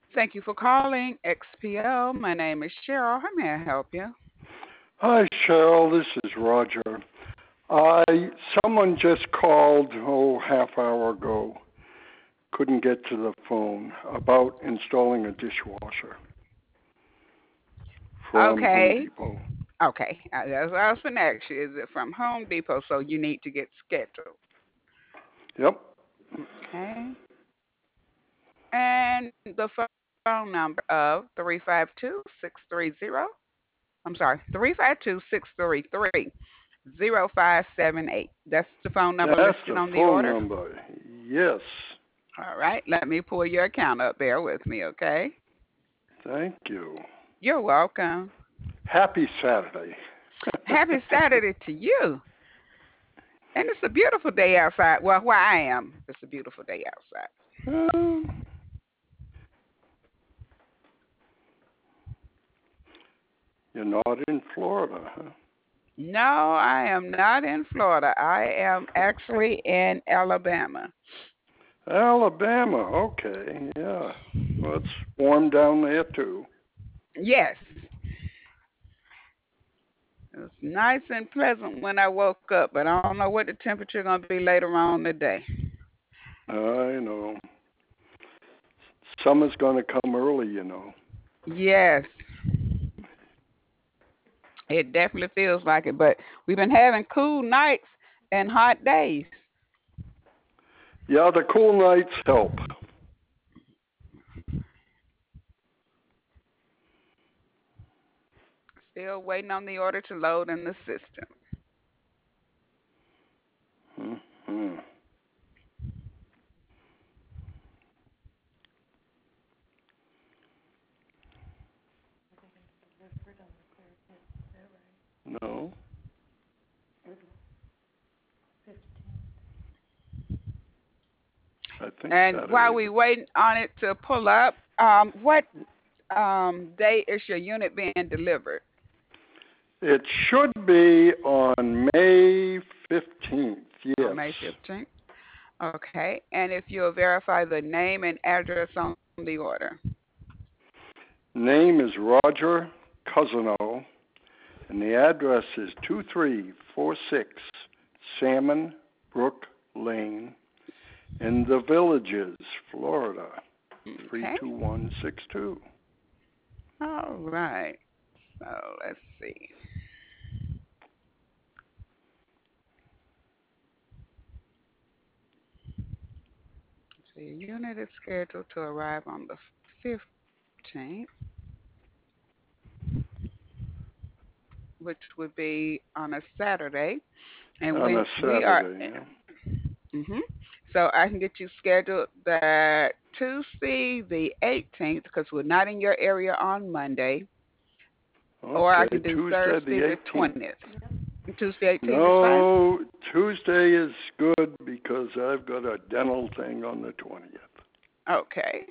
Thank you for calling XPL. My name is Cheryl. How may I help you? Hi, Cheryl. This is Roger. I Someone just called half hour ago. Couldn't get to the phone about installing a dishwasher from Home Okay. Depot. Okay. That's what I was going to ask you. Is it from Home Depot? So you need to get scheduled. Yep, Okay. And the phone number of 352-630. I'm sorry, 352-633-0578. That's the phone number that's listed the on the phone order. number. Yes, All right. Let me pull your account up. Bear with me, okay? thank you. You're welcome. Happy Saturday. Happy Saturday to you. And it's a beautiful day outside. Well, where I am, it's a beautiful day outside. Um, you're not in Florida, huh? No, I am not in Florida. I am actually in Alabama. Alabama. Okay, yeah. Well, it's warm down there too. Yes, it was nice and pleasant when I woke up, but I don't know what the temperature going to be later on today. I know. Summer's going to come early. Yes, it definitely feels like it, but we've been having cool nights and hot days. Yeah, the cool nights help. Still waiting on the order to load in the system. Hmm. No, I think And while Saturday. we waiting on it to pull up, what day is your unit being delivered? It should be on May 15th. On Yes. May 15th. Okay. And if you'll verify the name and address on the order. Name is Roger Cousino, and the address is 2346 Salmon Brook Lane in the Villages, Florida, Okay. 32162. All right. So let's see. So your unit is scheduled to arrive on the 15th, which would be on a Saturday. And On when a we are Saturday, yeah. hmm So I can get you scheduled that Tuesday the 18th because we're not in your area on Monday, or I Okay, can do Tuesday Thursday the the 18th. 20th. Tuesday 18th is fine. No, Tuesday is good because I've got a dental thing on the 20th. Okay.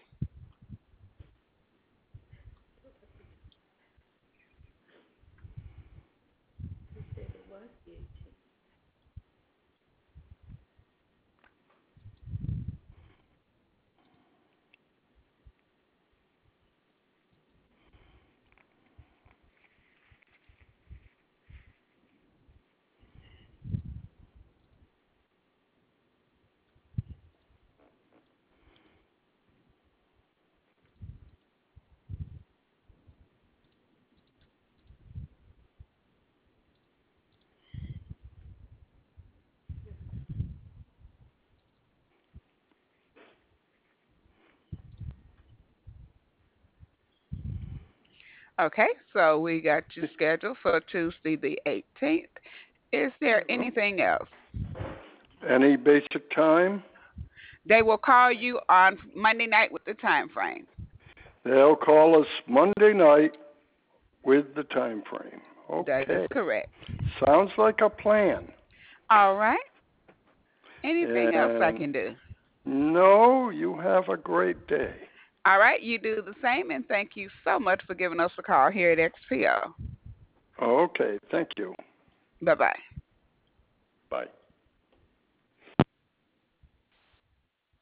Okay. So we got you scheduled for Tuesday the 18th. Is there anything else? Any basic time? They will call you on Monday night with the time frame. They'll call us Monday night with the time frame. That is Okay. correct. Sounds like a plan. All right. Anything else I And can do? no, you have a great day. All right. You do the same, and thank you so much for giving us a call here at XPO. Okay, thank you. Bye bye.